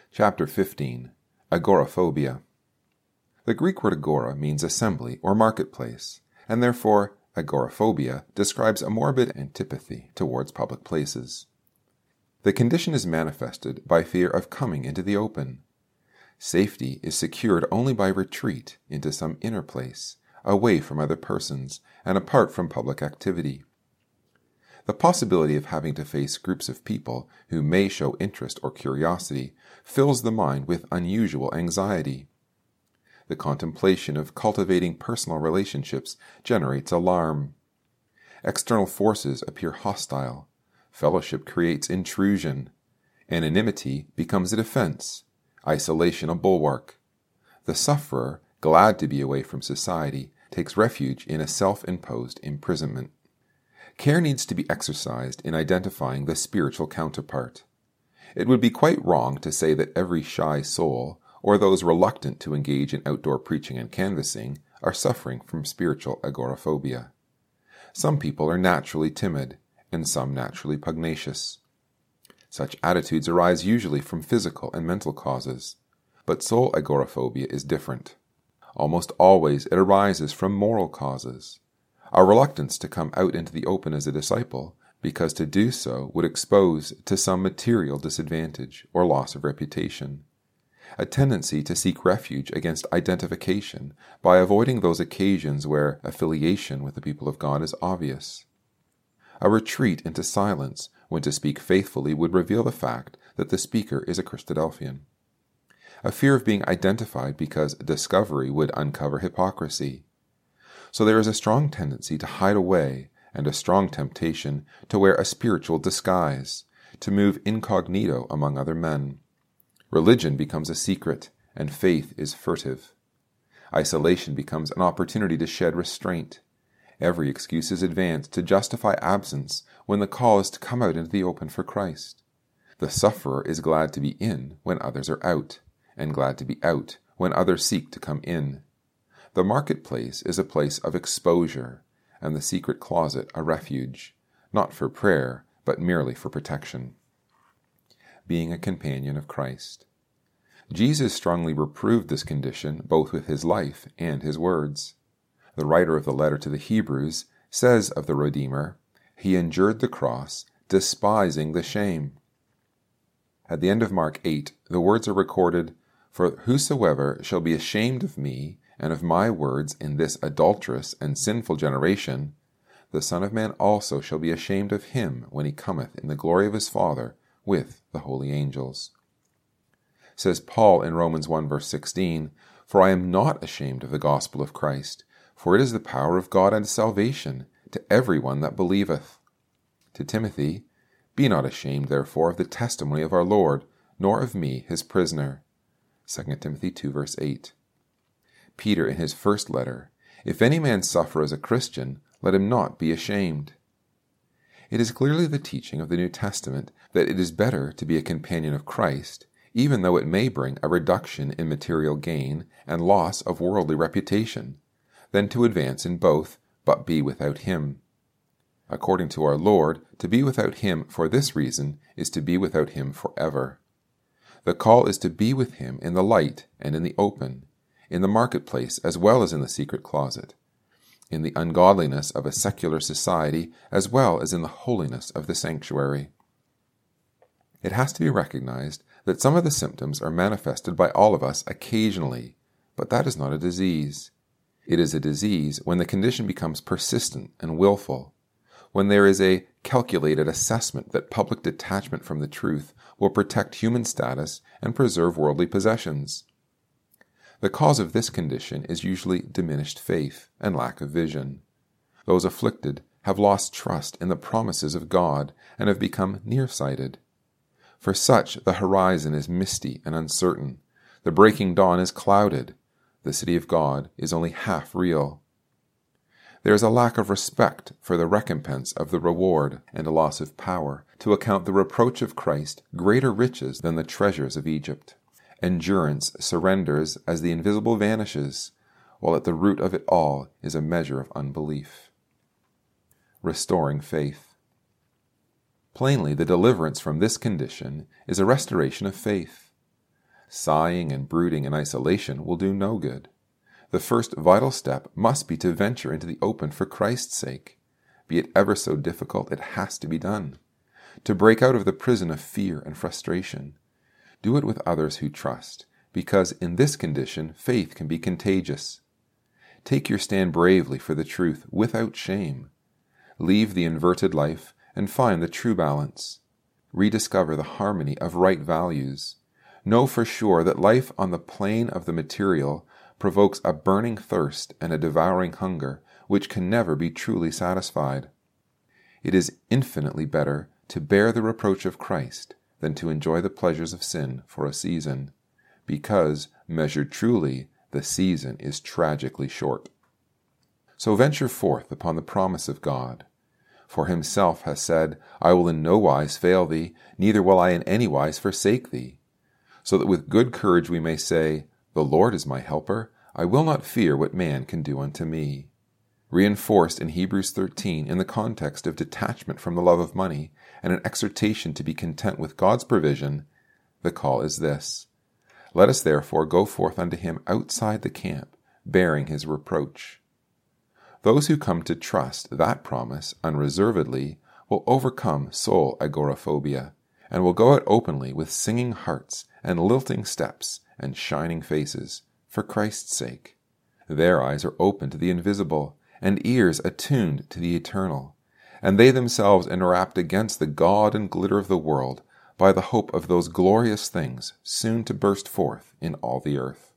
Chapter 15. Agoraphobia. The Greek word agora means assembly or marketplace, and therefore agoraphobia describes a morbid antipathy towards public places. The condition is manifested by fear of coming into the open. Safety is secured only by retreat into some inner place, away from other persons and apart from public activity. The possibility of having to face groups of people who may show interest or curiosity fills the mind with unusual anxiety. The contemplation of cultivating personal relationships generates alarm. External forces appear hostile. Fellowship creates intrusion. Anonymity becomes a defense. Isolation a bulwark. The sufferer, glad to be away from society, takes refuge in a self-imposed imprisonment. Care needs to be exercised in identifying the spiritual counterpart. It would be quite wrong to say that every shy soul, or those reluctant to engage in outdoor preaching and canvassing, are suffering from spiritual agoraphobia. Some people are naturally timid, and some naturally pugnacious. Such attitudes arise usually from physical and mental causes, but soul agoraphobia is different. Almost always it arises from moral causes. A reluctance to come out into the open as a disciple, because to do so would expose to some material disadvantage or loss of reputation. A tendency to seek refuge against identification by avoiding those occasions where affiliation with the people of God is obvious. A retreat into silence when to speak faithfully would reveal the fact that the speaker is a Christadelphian. A fear of being identified because discovery would uncover hypocrisy. So there is a strong tendency to hide away and a strong temptation to wear a spiritual disguise, to move incognito among other men. Religion becomes a secret, and faith is furtive. Isolation becomes an opportunity to shed restraint. Every excuse is advanced to justify absence when the call is to come out into the open for Christ. The sufferer is glad to be in when others are out, and glad to be out when others seek to come in. The marketplace is a place of exposure, and the secret closet a refuge, not for prayer, but merely for protection. Being a companion of Christ. Jesus strongly reproved this condition both with his life and his words. The writer of the letter to the Hebrews says of the Redeemer, "He endured the cross, despising the shame." At the end of Mark 8, the words are recorded, "For whosoever shall be ashamed of me and of my words in this adulterous and sinful generation, the Son of Man also shall be ashamed of him when he cometh in the glory of his Father with the holy angels." Says Paul in Romans 1 verse 16, "For I am not ashamed of the gospel of Christ, for it is the power of God unto salvation to every one that believeth." To Timothy, "Be not ashamed therefore of the testimony of our Lord, nor of me his prisoner." 2 Timothy 2 verse 8. Peter in his first letter, "If any man suffer as a Christian, let him not be ashamed." It is clearly the teaching of the New Testament that it is better to be a companion of Christ, even though it may bring a reduction in material gain and loss of worldly reputation, than to advance in both, but be without him. According to our Lord, to be without him for this reason is to be without him forever. The call is to be with him in the light and in the open, in the marketplace as well as in the secret closet, in the ungodliness of a secular society as well as in the holiness of the sanctuary. It has to be recognized that some of the symptoms are manifested by all of us occasionally, but that is not a disease. It is a disease when the condition becomes persistent and willful, when there is a calculated assessment that public detachment from the truth will protect human status and preserve worldly possessions. The cause of this condition is usually diminished faith and lack of vision. Those afflicted have lost trust in the promises of God and have become nearsighted. For such the horizon is misty and uncertain, the breaking dawn is clouded, the city of God is only half real. There is a lack of respect for the recompense of the reward and a loss of power to account the reproach of Christ greater riches than the treasures of Egypt. Endurance surrenders as the invisible vanishes, while at the root of it all is a measure of unbelief. Restoring faith. Plainly, the deliverance from this condition is a restoration of faith. Sighing and brooding in isolation will do no good. The first vital step must be to venture into the open for Christ's sake. Be it ever so difficult, it has to be done. To break out of the prison of fear and frustration. Do it with others who trust, because in this condition faith can be contagious. Take your stand bravely for the truth without shame. Leave the inverted life and find the true balance. Rediscover the harmony of right values. Know for sure that life on the plane of the material provokes a burning thirst and a devouring hunger which can never be truly satisfied. It is infinitely better to bear the reproach of Christ than to enjoy the pleasures of sin for a season, because, measured truly, the season is tragically short. So venture forth upon the promise of God. For himself has said, I will in no wise fail thee, neither will I in any wise forsake thee. So that with good courage we may say, The Lord is my helper, I will not fear what man can do unto me. Reinforced in Hebrews 13 in the context of detachment from the love of money and an exhortation to be content with God's provision, the call is this: Let us therefore go forth unto him outside the camp, bearing his reproach. Those who come to trust that promise unreservedly will overcome soul agoraphobia, and will go out openly with singing hearts and lilting steps and shining faces, for Christ's sake. Their eyes are open to the invisible, and ears attuned to the eternal, and they themselves enwrapped against the gaud and glitter of the world by the hope of those glorious things soon to burst forth in all the earth.